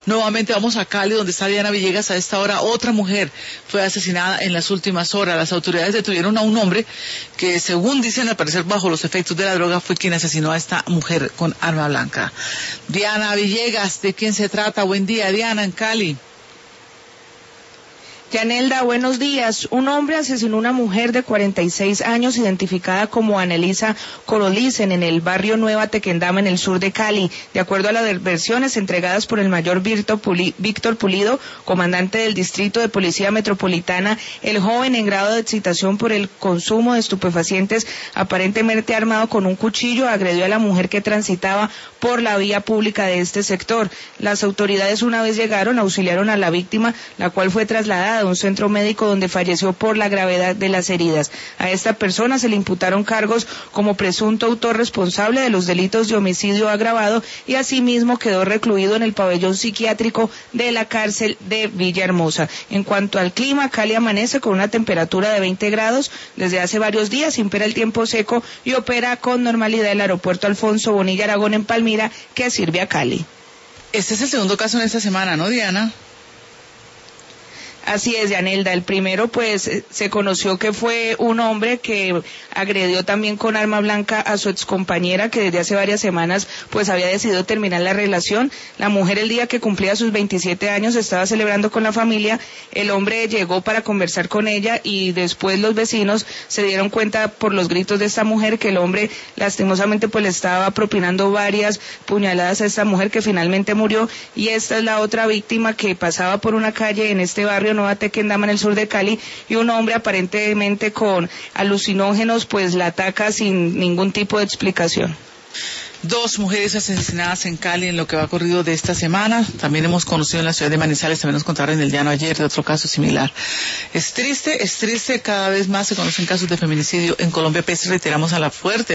Nuevamente vamos a Cali, donde está Diana Villegas. A esta hora otra mujer fue asesinada en las últimas horas. Las autoridades detuvieron a un hombre que, según dicen, al parecer bajo los efectos de la droga, fue quien asesinó a esta mujer con arma blanca. Diana Villegas, ¿de quién se trata? Buen día, Diana, en Cali. Yanelda, buenos días. Un hombre asesinó a una mujer de 46 años identificada como Anelisa Corolicen en el barrio Nueva Tequendama, en el sur de Cali. De acuerdo a las versiones entregadas por el mayor Víctor Pulido, comandante del Distrito de Policía Metropolitana, el joven, en grado de excitación por el consumo de estupefacientes, aparentemente armado con un cuchillo, agredió a la mujer que transitaba por la vía pública de este sector. Las autoridades, una vez llegaron, auxiliaron a la víctima, la cual fue trasladada a un centro médico donde falleció por la gravedad de las heridas. A esta persona se le imputaron cargos como presunto autor responsable de los delitos de homicidio agravado y asimismo quedó recluido en el pabellón psiquiátrico de la cárcel de Villahermosa. En cuanto al clima, Cali amanece con una temperatura de 20 grados. Desde hace varios días impera el tiempo seco y opera con normalidad el aeropuerto Alfonso Bonilla Aragón en Palmira, que sirve a Cali. Este es el segundo caso en esta semana, ¿no, Diana? Así es, Yanelda. El primero, pues, se conoció que fue un hombre que agredió también con arma blanca a su excompañera, que desde hace varias semanas, pues, había decidido terminar la relación. La mujer, el día que cumplía sus 27 años, estaba celebrando con la familia. El hombre llegó para conversar con ella y después los vecinos se dieron cuenta por los gritos de esta mujer que el hombre, lastimosamente, pues, le estaba propinando varias puñaladas a esta mujer, que finalmente murió. Y esta es la otra víctima, que pasaba por una calle en este barrio Nueva Tequendama, en el sur de Cali, y un hombre aparentemente con alucinógenos pues la ataca sin ningún tipo de explicación. 2 mujeres asesinadas en Cali en lo que va corrido de esta semana. También hemos conocido en la ciudad de Manizales, también nos contaron en el Llano ayer de otro caso similar. Es triste, cada vez más se conocen casos de feminicidio en Colombia, pese reiteramos a la fuerte